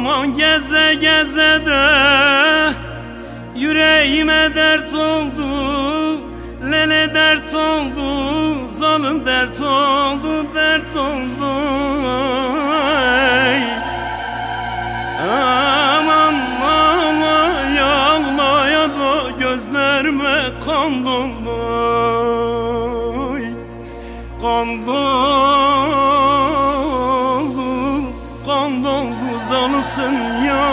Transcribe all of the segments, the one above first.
Aman geze geze de yüreğime dert oldu, lele dert oldu, zalim dert oldu, dert oldu. Aman ağlaya ağlaya da gözlerime kan doldu, kan doldu, kan doldu, zalimsin ya.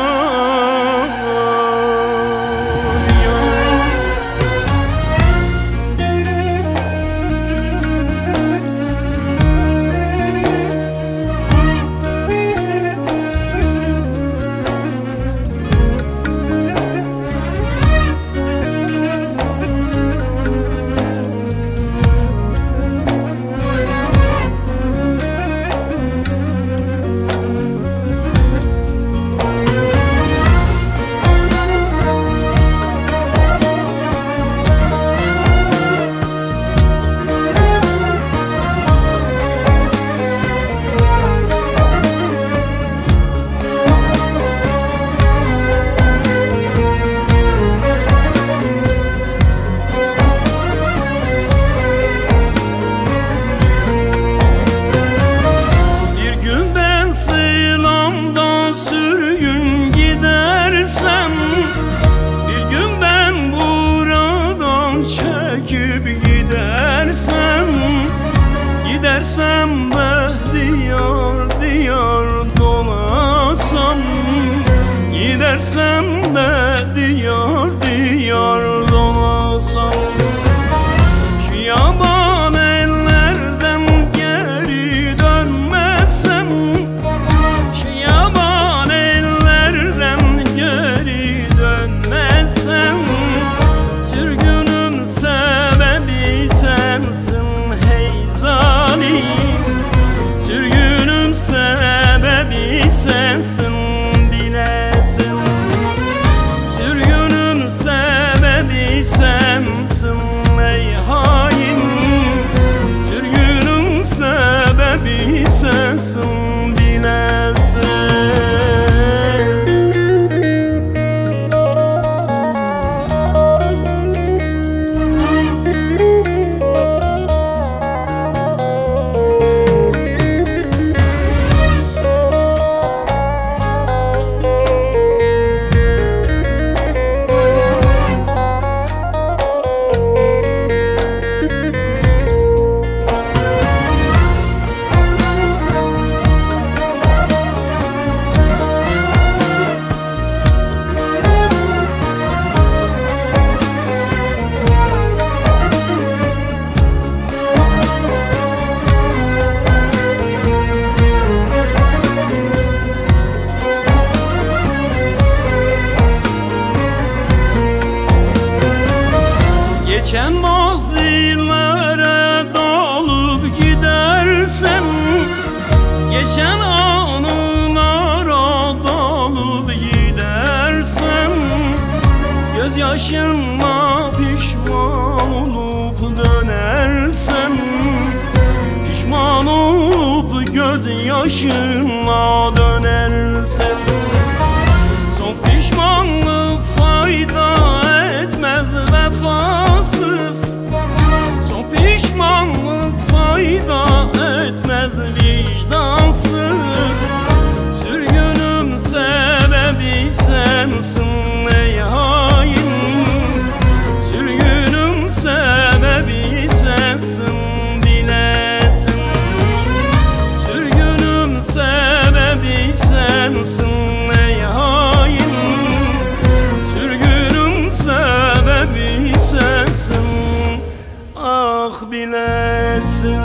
Gidersem de diyar diyar dolasam, gidersem de diyar diyar dolasam, şu yaban ellerden geri dönmezsem, şu yaban ellerden geri dönmezsem, sürgünün sebebi sensin hey zalim, sürgünüm sebebi sensin bilesin, sürgünüm sebebi sensin ey hain, sürgünüm sebebi sensin bilesin. Geçen mazilere dalıp gidersen, geçen anılara dalıp gidersen, gözyaşınla pişman olup dönersen, pişman olup gözyaşınla dönersen, son pişmanlık fayda etmez vefasız, son pişmanlık fayda etmez vicdansız, sürgünüm sebebi sensin ey hain, sürgünüm sebebi sensin bilesin, sürgünüm sebebi sensin ey hain, sürgünüm sebebi sensin, ah bilesin.